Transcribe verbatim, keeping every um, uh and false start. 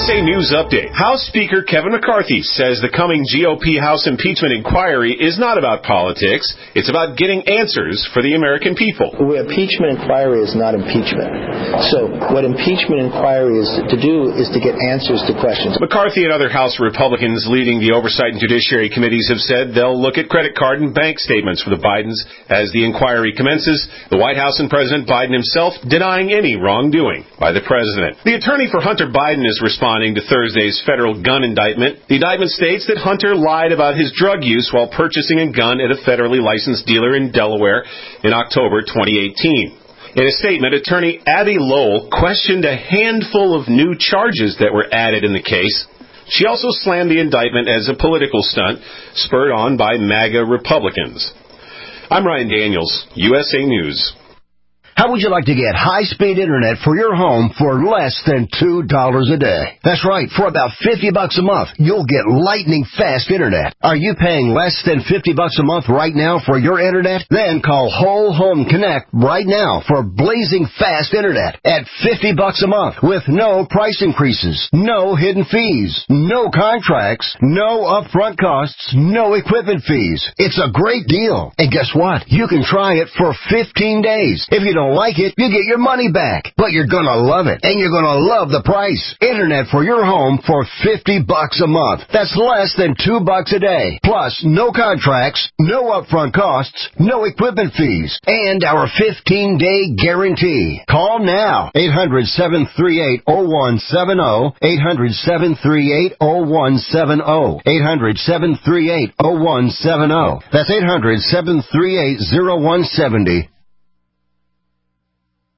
S A News Update. House Speaker Kevin McCarthy says the coming G O P House impeachment inquiry is not about politics. It's about getting answers for the American people. The impeachment inquiry is not impeachment. So what impeachment inquiry is to do is to get answers to questions. McCarthy and other House Republicans leading the Oversight and Judiciary Committees have said they'll look at credit card and bank statements for the Bidens as the inquiry commences. The White House and President Biden himself denying any wrongdoing by the president. The attorney for Hunter Biden is responding to Thursday's federal gun indictment. The indictment states that Hunter lied about his drug use while purchasing a gun at a federally licensed dealer in Delaware in October twenty eighteen. In a statement, attorney Abby Lowell questioned a handful of new charges that were added in the case. She also slammed the indictment as a political stunt, spurred on by MAGA Republicans. I'm Ryan Daniels, U S A News. How would you like to get high-speed internet for your home for less than two dollars a day? That's right. For about fifty bucks a month, you'll get lightning-fast internet. Are you paying less than fifty bucks a month right now for your internet? Then call Whole Home Connect right now for blazing fast internet at fifty bucks a month with no price increases, no hidden fees, no contracts, no upfront costs, no equipment fees. It's a great deal. And guess what? You can try it for fifteen days. If you don't like it, you get your money back. But you're gonna love it, and you're gonna love the price. Internet for your home for fifty bucks a month. That's less than two bucks a day. Plus, no contracts, no upfront costs, no equipment fees, and our fifteen-day guarantee. Call now. eight hundred, seven three eight, oh one seven oh. eight hundred, seven three eight, oh one seven oh. eight hundred, seven three eight, oh one seven oh. That's eight hundred, seven three eight, oh one seven oh.